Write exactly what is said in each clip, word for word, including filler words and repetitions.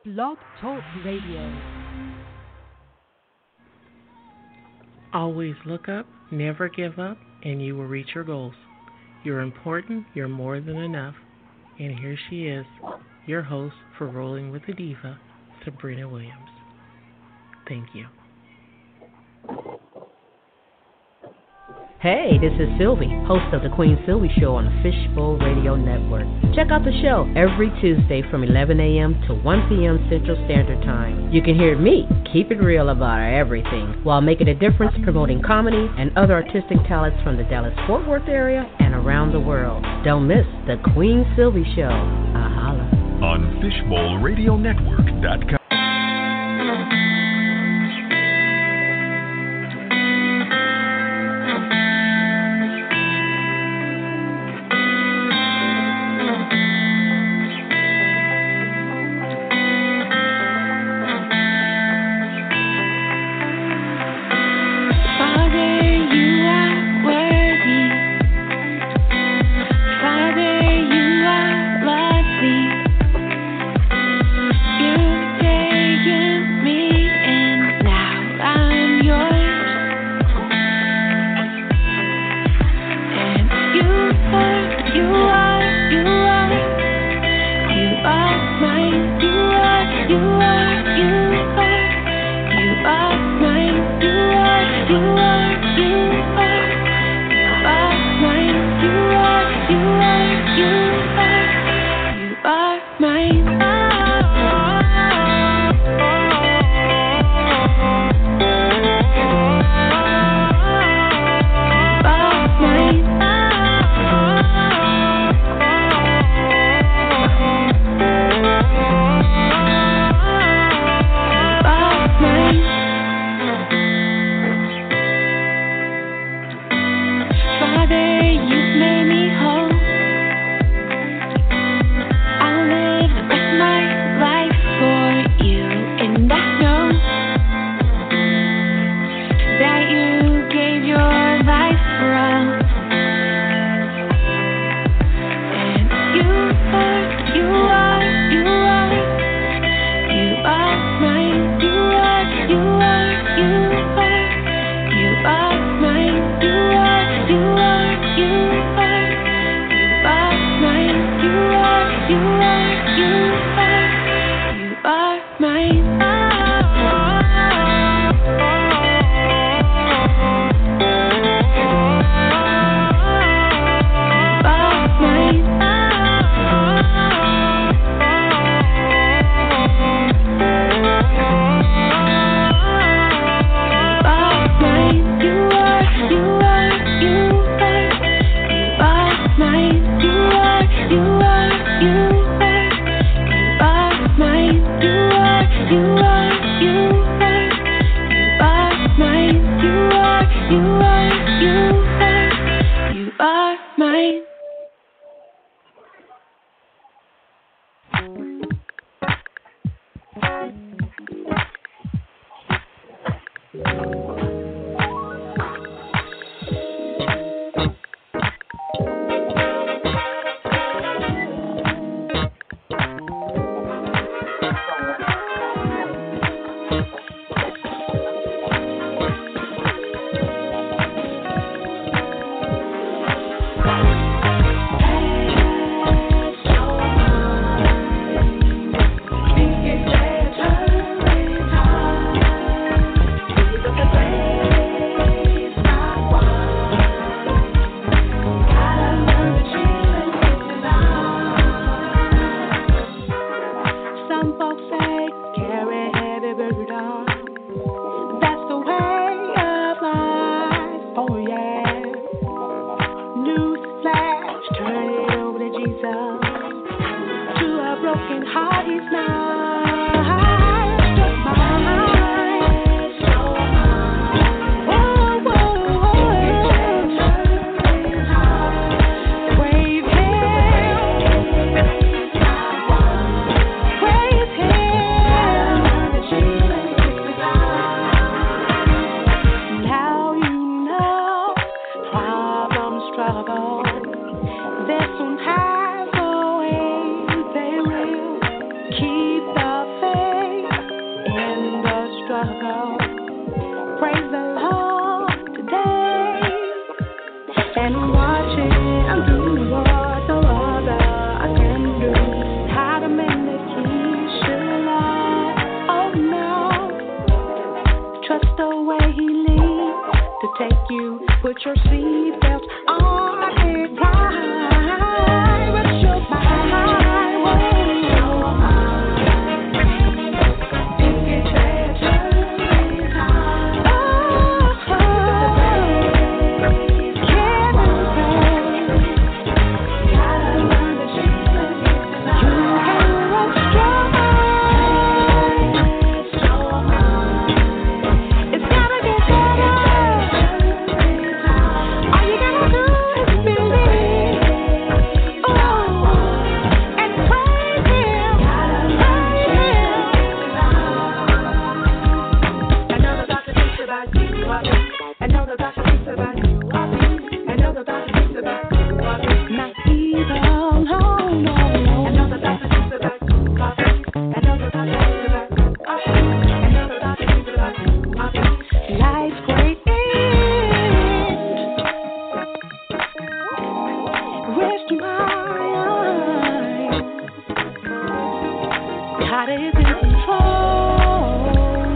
Blog Talk Radio. Always look up, never give up, and you will reach your goals. You're important, you're more than enough. And here she is, your host for Rolling with the Diva, Sabrina Williams. Thank you. Hey, this is Sylvie, host of the Queen Sylvie Show on the Fishbowl Radio Network. Check out the show every Tuesday from eleven a.m. to one p.m. Central Standard Time. You can hear me keep it real about everything while making a difference promoting comedy and other artistic talents from the Dallas-Fort Worth area and around the world. Don't miss the Queen Sylvie Show. Ahala. On fishbowl radio network dot com. This one has a way they will keep God is in control.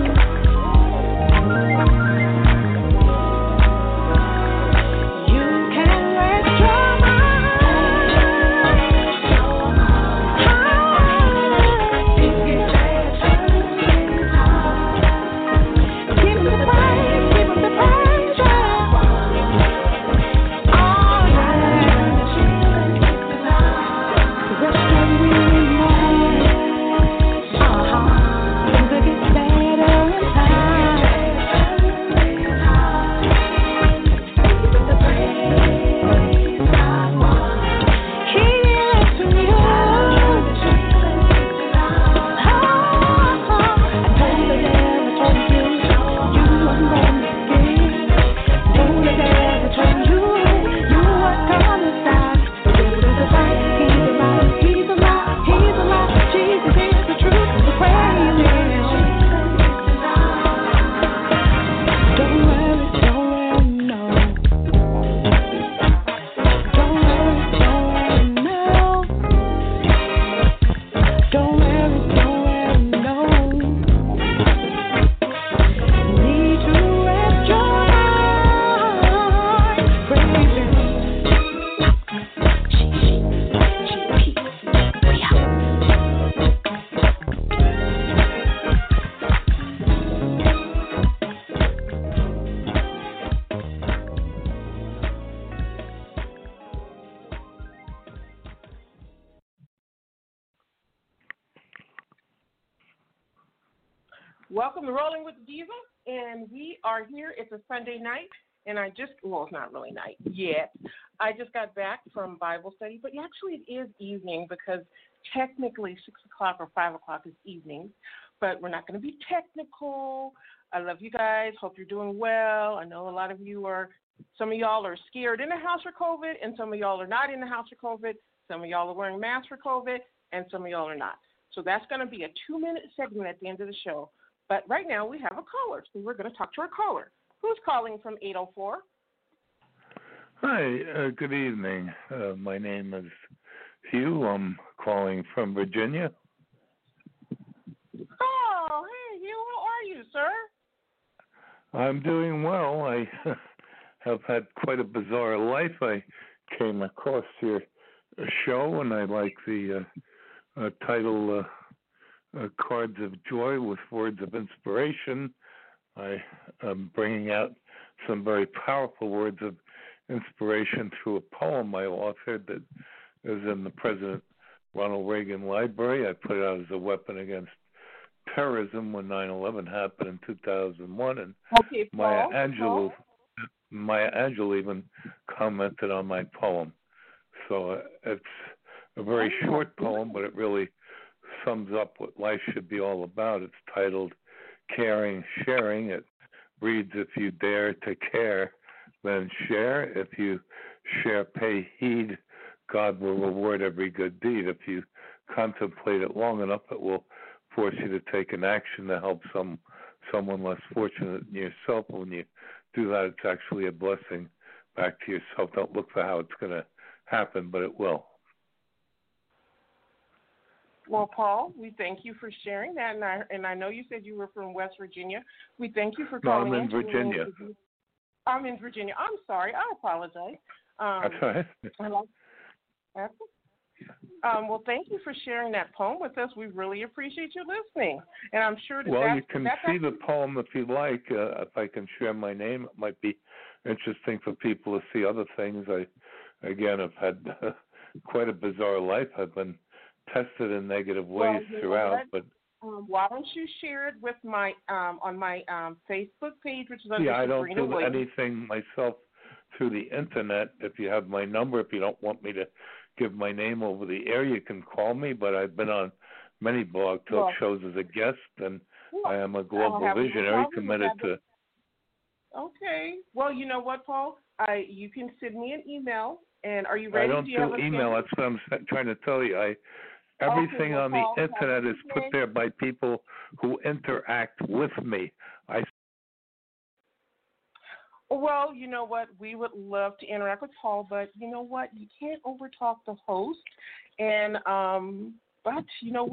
Welcome to Rolling with the Diva, and we are here. It's a Sunday night, and I just, well, it's not really night yet. I just got back from Bible study, but actually it is evening because technically six o'clock or five o'clock is evening, but we're not going to be technical. I love you guys. Hope you're doing well. I know a lot of you are, some of y'all are scared in the house for COVID, and some of y'all are not in the house for COVID. Some of y'all are wearing masks for COVID, and some of y'all are not. So that's going to be a two-minute segment at the end of the show. But right now we have a caller, so we're going to talk to our caller. Who's calling from eight oh four? Hi, uh, good evening. Uh, my name is Hugh. I'm calling from Virginia. Oh, hey, Hugh, how are you, sir? I'm doing well. I have had quite a bizarre life. I came across your show, and I like the uh, uh, title uh, Uh, Cards of Joy with Words of Inspiration. I am bringing out some very powerful words of inspiration through a poem I authored that is in the President Ronald Reagan Library. I put it out as a weapon against terrorism when nine eleven happened in two thousand one. And okay, Maya Paul, Angelou, Paul. Maya Angelou even commented on my poem. So uh, it's a very short poem, but it really sums up what life should be all about. It's titled Caring, Sharing. It reads, if you dare to care, then share. If you share, pay heed, God will reward every good deed. If you contemplate it long enough, it will force you to take an action to help some someone less fortunate than yourself. When you do that, it's actually a blessing back to yourself. Don't look for how it's going to happen, but it will. Well, Paul, we thank you for sharing that, and I, and I know you said you were from West Virginia. We thank you for calling. No, I'm in Virginia. In. I'm in Virginia. I'm sorry. I apologize. Um, That's all right. I like that. Um, well, thank you for sharing that poem with us. We really appreciate you listening, and I'm sure that well, that's, you can that's see the poem if you like. Uh, if I can share my name, it might be interesting for people to see other things. I, again, have had uh, quite a bizarre life. I've been tested in negative ways well, throughout, but um, why don't you share it with my um, on my um, Facebook page, which is yeah, I don't Sabrina do Williams. anything myself through the internet. If you have my number, if you don't want me to give my name over the air, you can call me. But I've been on many blog talk well, shows as a guest, and well, I am a global visionary committed to. Okay. Well, you know what, Paul? I you can send me an email. And are you ready? I don't do, do, you do email. That's what I'm trying to tell you. I everything okay, well, on Paul, the internet is put there by people who interact with me. I. Well, you know what? We would love to interact with Paul, but you know what? You can't overtalk the host. And um, but you know what?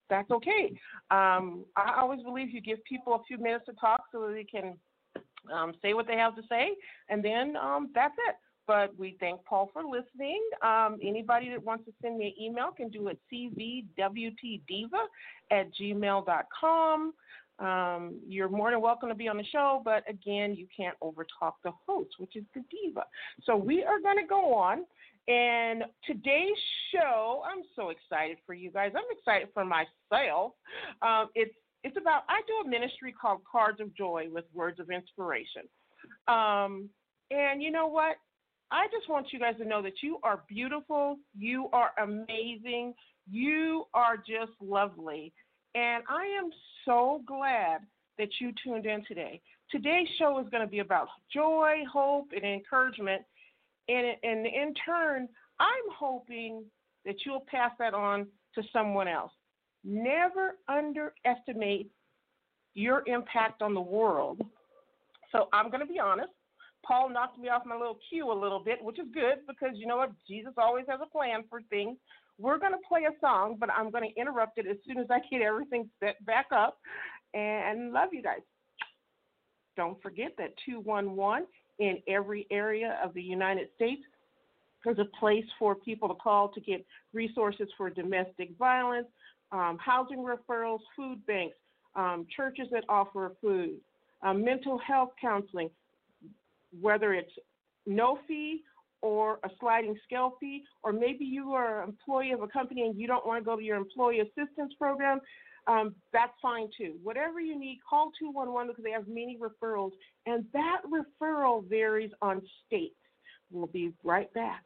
that's okay. Um, I always believe you give people a few minutes to talk so that they can um, say what they have to say, and then um, that's it. But we thank Paul for listening. Um, anybody that wants to send me an email can do it c v w t diva at gmail dot com. Um, you're more than welcome to be on the show, but again, you can't overtalk the host, which is the diva. So we are going to go on. And today's show, I'm so excited for you guys. I'm excited for myself. Um, it's it's about, I do a ministry called Cards of Joy with Words of Inspiration. Um, and you know what? I just want you guys to know that you are beautiful. You are amazing. You are just lovely. And I am so glad that you tuned in today. Today's show is going to be about joy, hope, and encouragement. And, and in turn, I'm hoping that you'll pass that on to someone else. Never underestimate your impact on the world. So I'm going to be honest. Paul knocked me off my little cue a little bit, which is good because you know what? Jesus always has a plan for things. We're going to play a song, but I'm going to interrupt it as soon as I get everything set back up. And love you guys. Don't forget that two one one in every area of the United States is a place for people to call to get resources for domestic violence, um, housing referrals, food banks, um, churches that offer food, um, mental health counseling, whether it's no fee or a sliding scale fee, or maybe you are an employee of a company and you don't want to go to your employee assistance program, um, that's fine too. Whatever you need, call two one one because they have many referrals, and that referral varies on states. We'll be right back.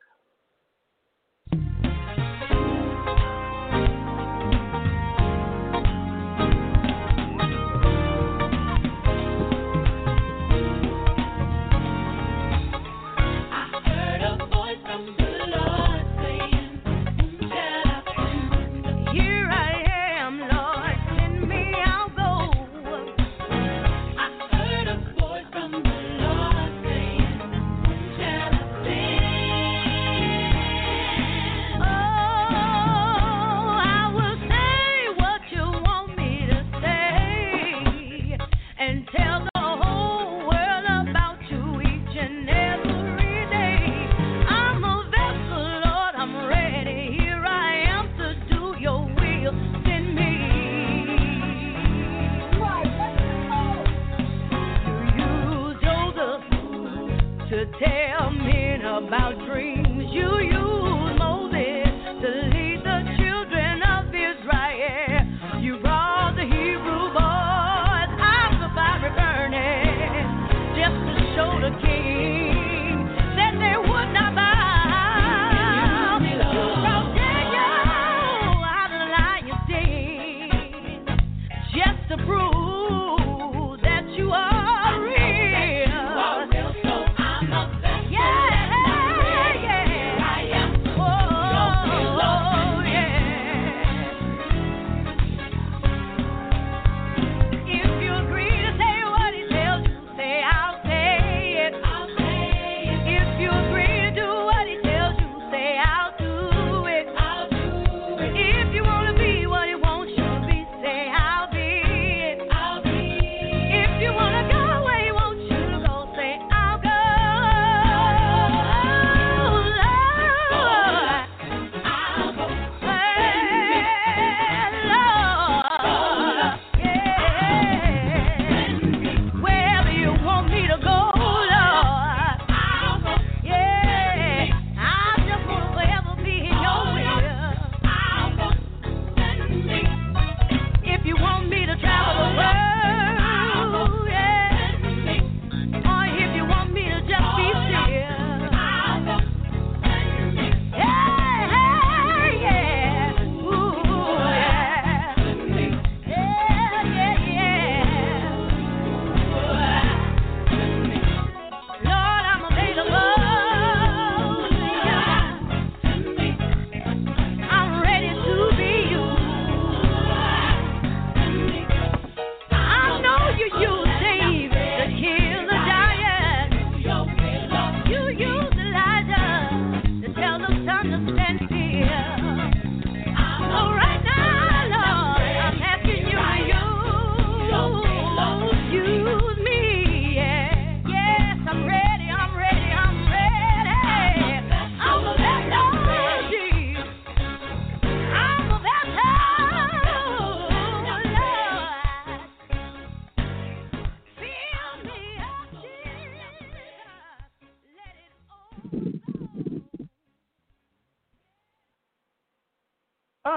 Tell men about dreams. You use Moses to lead the children of Israel. You brought the Hebrew boys out of the fiery furnace just to show the king that they would not bow. You brought Daniel out of the lion's den just to prove that you are real.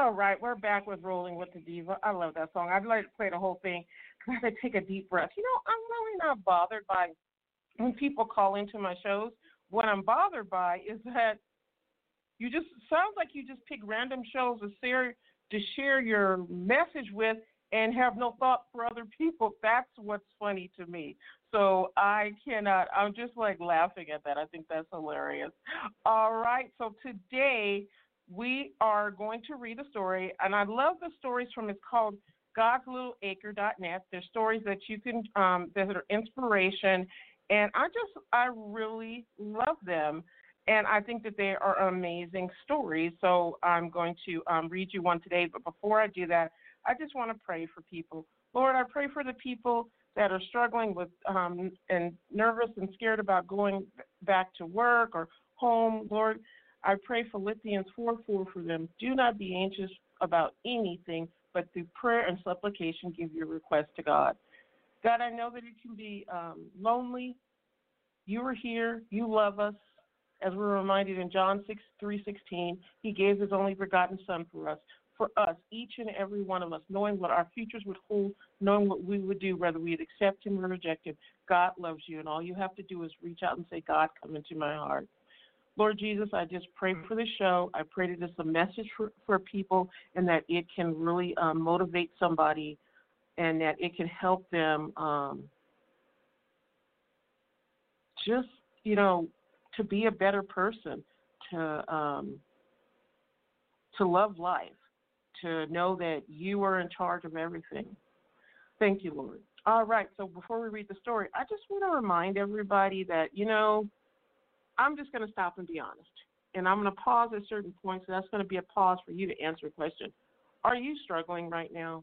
All right, we're back with Rolling with the Diva. I love that song. I'd like to play the whole thing because I take a deep breath. You know, I'm really not bothered by when people call into my shows. What I'm bothered by is that you just sounds like you just pick random shows to share to share your message with and have no thought for other people. That's what's funny to me. So I cannot. I'm just like laughing at that. I think that's hilarious. All right. So today we are going to read a story, and I love the stories from. It's called God's Little Acre dot net. They're stories that you can um, that are inspiration, and I just I really love them. And I think that they are amazing stories. So I'm going to um, read you one today. But before I do that, I just want to pray for people. Lord, I pray for the people that are struggling with um, and nervous and scared about going back to work or home. Lord, I pray Philippians four four for them. Do not be anxious about anything, but through prayer and supplication give your request to God. God, I know that it can be um, lonely. You are here. You love us. As we're reminded in John six three sixteen, he gave his only begotten Son for us, for us, each and every one of us, knowing what our futures would hold, knowing what we would do, whether we'd accept him or reject him. God loves you, and all you have to do is reach out and say, God, come into my heart. Lord Jesus, I just pray for the show. I pray that it's a message for, for people and that it can really um, motivate somebody and that it can help them um, just, you know, to be a better person, to um, to love life, to know that you are in charge of everything. Thank you, Lord. All right, so before we read the story, I just want to remind everybody that, you know, I'm just going to stop and be honest. And I'm going to pause at certain points, and that's going to be a pause for you to answer a question. Are you struggling right now?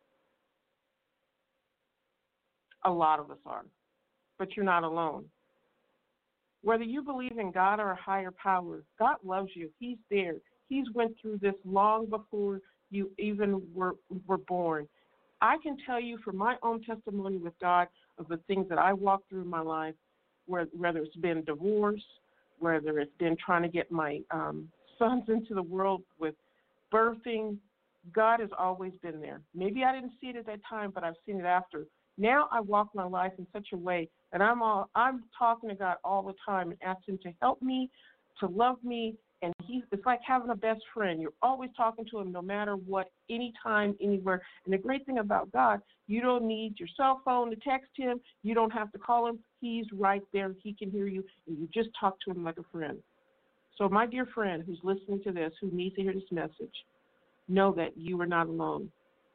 A lot of us are, but you're not alone. Whether you believe in God or a higher power, God loves you. He's there. He's went through this long before you even were, were born. I can tell you from my own testimony with God of the things that I walked through in my life, where, whether it's been divorce, whether it's been trying to get my um, sons into the world with birthing, God has always been there. Maybe I didn't see it at that time, but I've seen it after. Now I walk my life in such a way that I'm all, I'm talking to God all the time and asking him to help me, to love me, and he's it's like having a best friend. You're always talking to him no matter what, anytime, anywhere. And the great thing about God, you don't need your cell phone to text him. You don't have to call him. He's right there. He can hear you, and you just talk to him like a friend. So my dear friend who's listening to this, who needs to hear this message, know that you are not alone.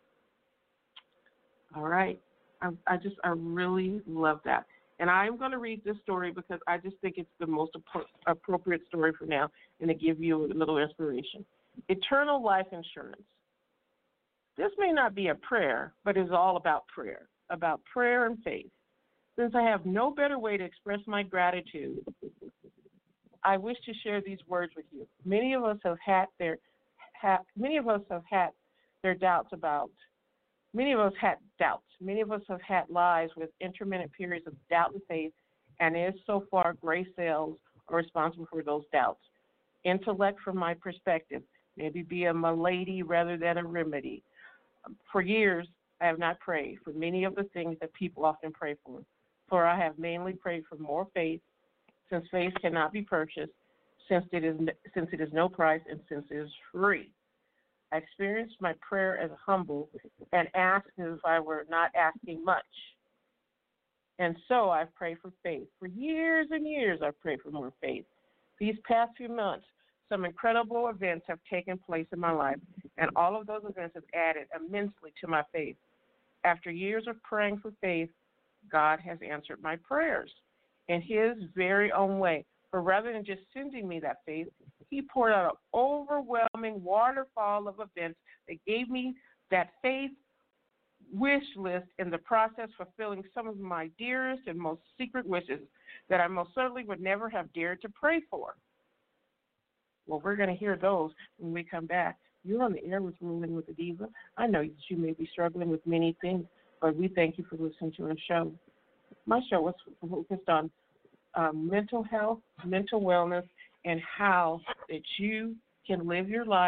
All right. I, I just, I really love that. And I'm going to read this story because I just think it's the most ap- appropriate story for now and to give you a little inspiration. Eternal life insurance. This may not be a prayer, but it's all about prayer, about prayer and faith. Since I have no better way to express my gratitude, I wish to share these words with you. Many of us have had their, ha, many of us have had their doubts about Many of us had doubts. Many of us have had lives with intermittent periods of doubt and faith, and it is so far gray cells are responsible for those doubts. Intellect, from my perspective, maybe be a malady rather than a remedy. For years, I have not prayed for many of the things that people often pray for, for I have mainly prayed for more faith, since faith cannot be purchased, since it is since it is no price, and since it is free. I experienced my prayer as humble and asked as if I were not asking much. And so I've prayed for faith. For years and years, I've prayed for more faith. These past few months, some incredible events have taken place in my life, and all of those events have added immensely to my faith. After years of praying for faith, God has answered my prayers in his very own way. But rather than just sending me that faith, he poured out an overwhelming waterfall of events that gave me that faith wish list, in the process fulfilling some of my dearest and most secret wishes that I most certainly would never have dared to pray for. Well, we're going to hear those when we come back. You're on the air with Rolling with the Diva. I know that you may be struggling with many things, but we thank you for listening to our show. My show was focused on um, mental health, mental wellness, and how that you can live your life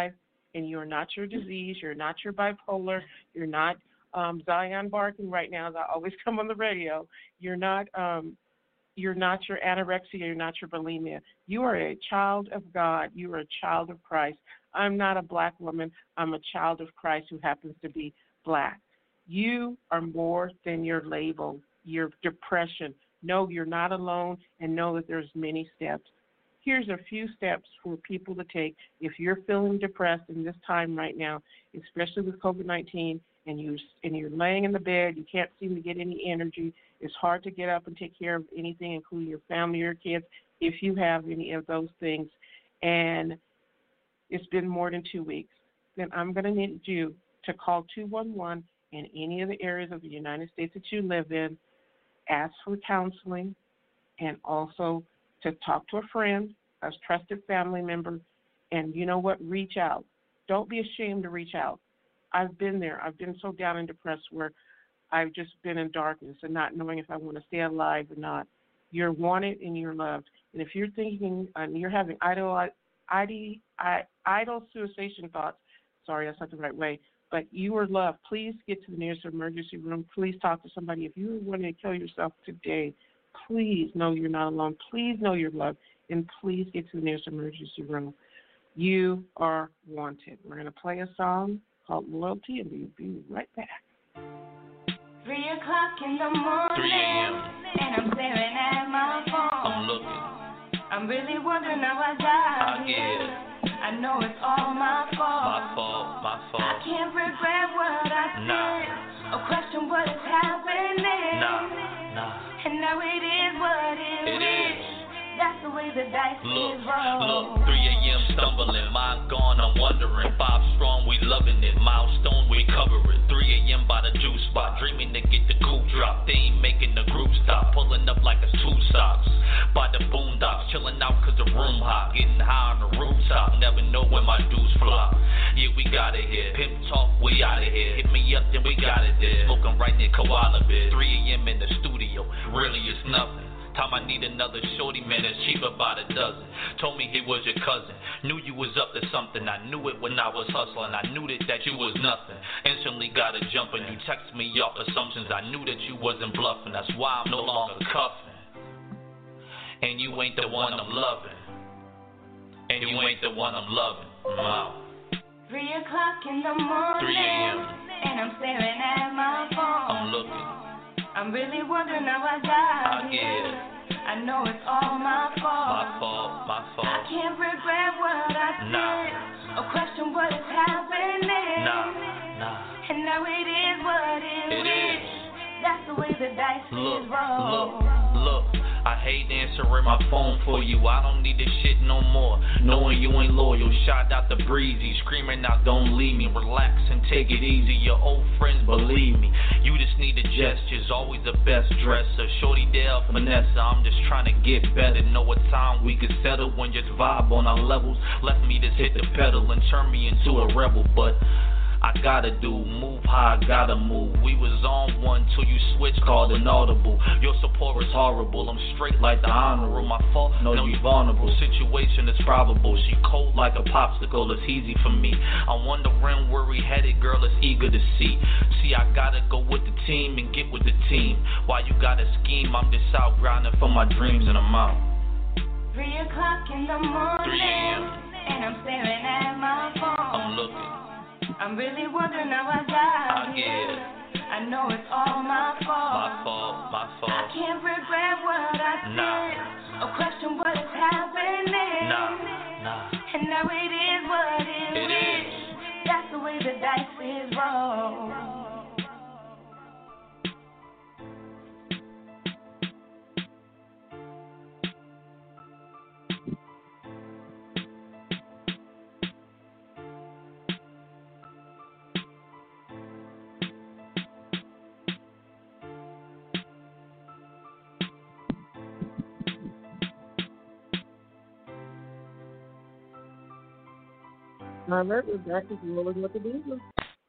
and you're not your disease. You're not your bipolar. You're not um, Zion barking right now, as I always come on the radio. You're not um, you're not your anorexia. You're not your bulimia. You are a child of God. You are a child of Christ. I'm not a black woman. I'm a child of Christ who happens to be black. You are more than your label, your depression. No, you're not alone, and know that there's many steps. Here's a few steps for people to take if you're feeling depressed in this time right now, especially with COVID nineteen, and, you, and you're laying in the bed, you can't seem to get any energy. It's hard to get up and take care of anything, including your family, your kids, if you have any of those things. And it's been more than two weeks. Then I'm going to need you to call two one one in any of the areas of the United States that you live in, ask for counseling, and also to talk to a friend, a trusted family member, and you know what, reach out. Don't be ashamed to reach out. I've been there. I've been so down and depressed where I've just been in darkness and not knowing if I want to stay alive or not. You're wanted and you're loved. And if you're thinking and you're having idle, idle, idle suicidal thoughts, sorry, that's not the right way, but you are loved. Please get to the nearest emergency room. Please talk to somebody. If you're wanting to kill yourself today, please know you're not alone. Please know you're loved, and please get to the nearest emergency room. You are wanted. We're going to play a song called Loyalty, and we'll be right back. Three o'clock in the morning, three a.m. and I'm staring at my phone. I'm looking. I'm really wondering how I got I here. get I know it's all my fault. my fault, my I fault. can't regret what I Nah. did or question what is happening. Nah, nah. And now it is what it, It is. is. That's the way the dice Look, is rolled. look, three a.m. stumbling, mind gone, I'm wondering. Five strong, we loving it. Milestone, we cover it. three a.m. by the juice spot, dreaming to get the coupe drop. They ain't making the group stop, pulling up like a two socks. By the boondocks, chilling out cause the room hot. Getting high on the rooftop, never know when my dues flop. Yeah, we got it here. Pimp talk, we out of here. Hit me up, then we got it there. Smoking right near Koala Bear. three a.m. in the studio, really it's nothing. Time I need another shorty, man, it's cheaper by the dozen. Told me he was your cousin, knew you was up to something. I knew it when I was hustling, I knew that, that you was nothing. Instantly got a jumping, you text me off assumptions. I knew that you wasn't bluffing, that's why I'm no longer cuffing. And you ain't the one I'm loving. And you ain't the one I'm loving. Wow. Three o'clock in the morning, three a.m. and I'm staring at my phone. I'm looking. I'm really wondering how I got I here. get I know it's all my fault. my fault, my I fault. can't regret what I did Nah. or question what is happening. Nah, nah. And now it is what it, It is. is. That's the way the dice Look, is rolled. look, look. I hate answering my phone for you. I don't need this shit no more. Knowing you ain't loyal. Shout out to Breezy, screaming out, don't leave me. Relax and take it easy. Your old friends believe me. You just need the gestures. Always the best dresser. Shorty Dale, Vanessa. I'm just trying to get better. Know what time we could settle when just vibe on our levels. Left me just hit the pedal and turn me into a rebel, but I gotta do, move how I gotta move. We was on one till you switched, called an audible. Your support is horrible, I'm straight like the honorable. My fault, no, you vulnerable. Situation is probable, she cold like a popsicle, it's easy for me. I'm wondering where we headed, girl, it's eager to see. See, I gotta go with the team and get with the team. While you gotta scheme, I'm just out grinding for my dreams and I'm out. Three o'clock in the morning, three a.m. and I'm staring at my phone. I'm looking. I'm really wondering how I got I here. get I know it's all my fault. my fault, my I fault. can't regret what I Nah. did or question what is happening. Nah, nah. And now it is what it, It is. is. That's the way the dice is rolled. All right, we're back to Rolling with the Beatles.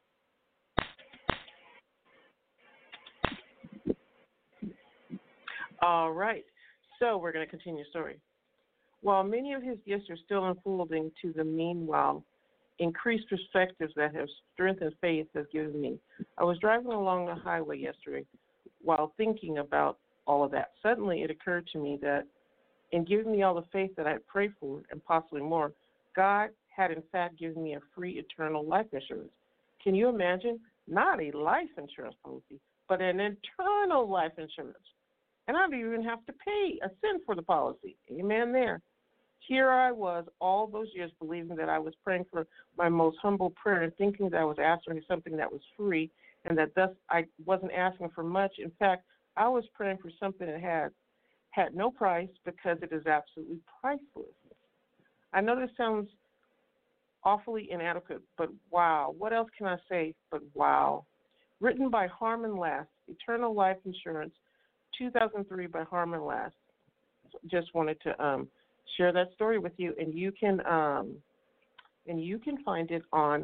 All right, so we're going to continue the story. While many of his gifts are still unfolding to the meanwhile, increased perspectives that have strengthened faith has given me. I was driving along the highway yesterday while thinking about all of that. Suddenly it occurred to me that in giving me all the faith that I had prayed for and possibly more, God had in fact given me a free eternal life insurance. Can you imagine? Not a life insurance policy, but an eternal life insurance. And I didn't even have to pay a cent for the policy. Amen there. Here I was all those years believing that I was praying for my most humble prayer and thinking that I was asking for something that was free and that thus I wasn't asking for much. In fact, I was praying for something that had had no price because it is absolutely priceless. I know this sounds awfully inadequate, but wow. What else can I say but wow? Written by Harmon Last, Eternal Life Insurance, two thousand three by Harmon Last. Just wanted to um, share that story with you, and you can um, and you can find it on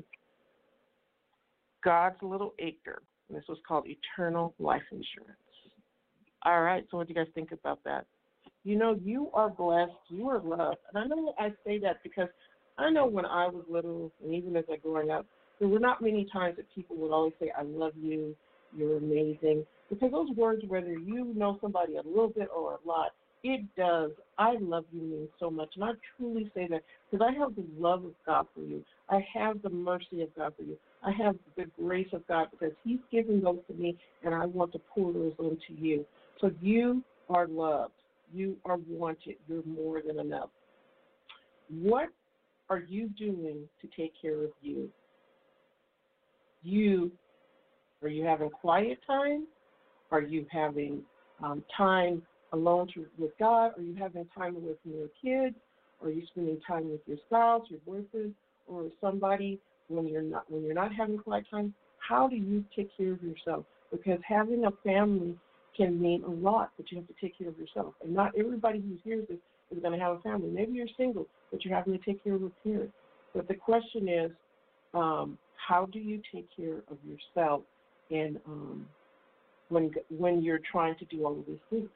God's Little Acre. And this was called Eternal Life Insurance. All right, so what do you guys think about that? You know, you are blessed, you are loved. And I know I say that because I know when I was little, and even as I growing up, there were not many times that people would always say, I love you, you're amazing. Because those words, whether you know somebody a little bit or a lot, it does. I love you means so much. And I truly say that because I have the love of God for you. I have the mercy of God for you. I have the grace of God because he's given those to me, and I want to pour those onto you. So you are loved. You are wanted. You're more than enough. What are you doing to take care of you? You, are you having quiet time? Are you having um, time alone to, with God? Are you having time away from your kids? Are you spending time with your spouse, your boyfriend, or somebody when you're not when you're not having quiet time? How do you take care of yourself? Because having a family can mean a lot, but you have to take care of yourself. And not everybody who hears this is going to have a family. Maybe you're single, but you're having to take care of a parent. But the question is, um, how do you take care of yourself and um, when when you're trying to do all of these things?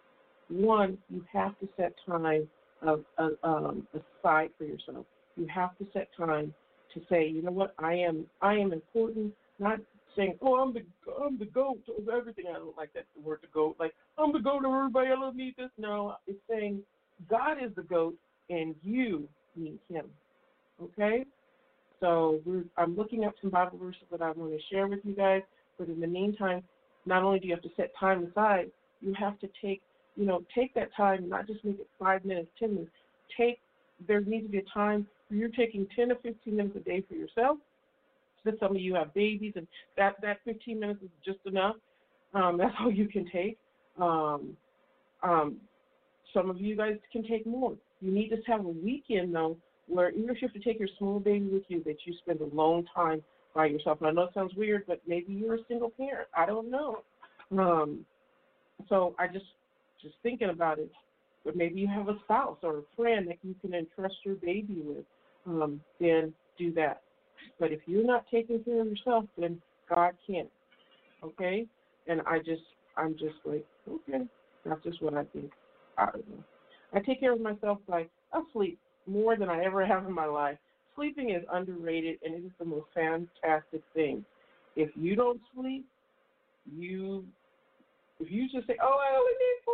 One, you have to set time of, uh, um, aside for yourself. You have to set time to say, you know what, I am I am important. Not saying, oh, I'm the I'm the goat of everything. I don't like that the word the goat. Like I'm the goat of everybody. I don't need this. No, it's saying God is the goat and you need Him. Okay. So we're, I'm looking up some Bible verses that I want to share with you guys. But in the meantime, not only do you have to set time aside, you have to take, you know, take that time, not just make it five minutes, ten minutes. Take, there needs to be a time where you're taking ten to fifteen minutes a day for yourself. So some of you have babies, and that, that fifteen minutes is just enough. Um, that's all you can take. Um, um, some of you guys can take more. You need to have a weekend, though, where even if you have to take your small baby with you, that you spend a long time by yourself. And I know it sounds weird, but maybe you're a single parent. I don't know. Um, so I just, just thinking about it, but maybe you have a spouse or a friend that you can entrust your baby with, um, then do that. But if you're not taking care of yourself, then God can't. Okay? And I just, I'm just like, okay, that's just what I think. I don't know. I take care of myself by, I sleep more than I ever have in my life. Sleeping is underrated, and it is the most fantastic thing. If you don't sleep, you, if you just say, oh, I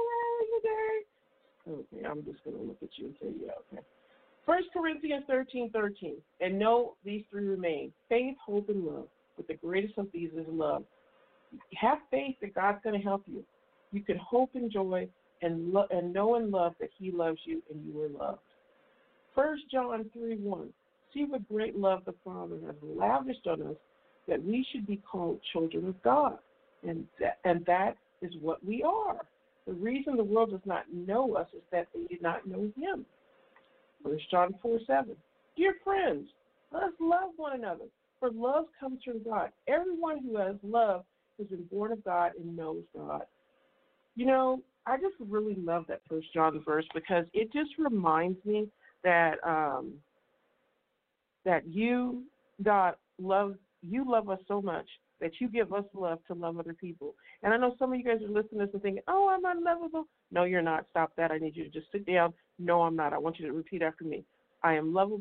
only need four hours a day, okay, I'm just going to look at you and say, yeah, okay. First Corinthians thirteen thirteen, and know these three remain, faith, hope, and love. But the greatest of these is love. Have faith that God's going to help you. You can hope and joy and, lo- and know and love that He loves you and you are loved. First John three one, see what great love the Father has lavished on us that we should be called children of God. And that, and that is what we are. The reason the world does not know us is that they did not know Him. First John four seven, dear friends, let us love one another, for love comes from God. Everyone who has love has been born of God and knows God. You know, I just really love that First John verse because it just reminds me that um, that you, God, love you love us so much that you give us love to love other people. And I know some of you guys are listening to this and thinking, oh, I'm unlovable. No, you're not. Stop that. I need you to just sit down. No, I'm not. I want you to repeat after me. I am lovable.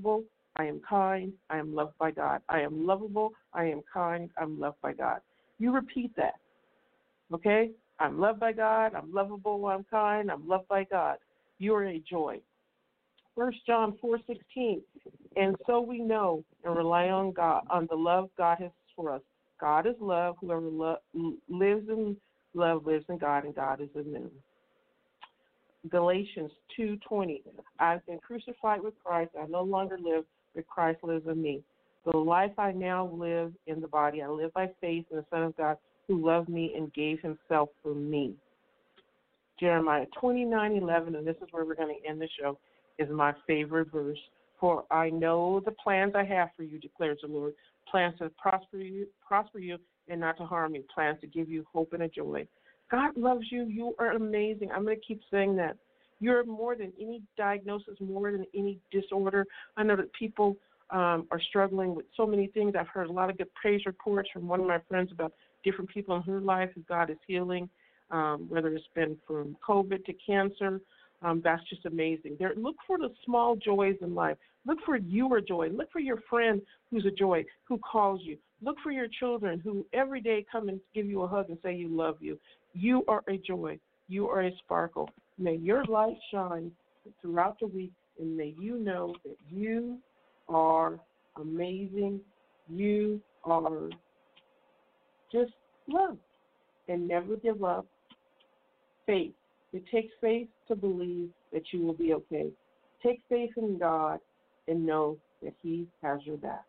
I am kind. I am loved by God. I am lovable. I am kind. I'm loved by God. You repeat that. Okay? I'm loved by God. I'm lovable. I'm kind. I'm loved by God. You are a joy. First John four sixteen. And so we know and rely on God, on the love God has for us. God is love. Whoever lo- lives in love lives in God, and God is in them. Galatians two twenty. I've been crucified with Christ. I no longer live, but Christ lives in me. The life I now live in the body, I live by faith in the Son of God who loved me and gave himself for me. Jeremiah twenty-nine eleven, and this is where we're going to end the show, is my favorite verse. For I know the plans I have for you, declares the Lord, plans to prosper you, prosper you and not to harm you, plans to give you hope and a joy. God loves you. You are amazing. I'm going to keep saying that. You're more than any diagnosis, more than any disorder. I know that people um, are struggling with so many things. I've heard a lot of good praise reports from one of my friends about different people in her life who God is healing, um, whether it's been from COVID to cancer. Um, that's just amazing. There, look for the small joys in life. Look for your joy. Look for your friend who's a joy, who calls you. Look for your children who every day come and give you a hug and say you love you. You are a joy. You are a sparkle. May your light shine throughout the week, and may you know that you are amazing. You are just loved. And never give up. Faith. It takes faith to believe that you will be okay. Take faith in God and know that he has your back.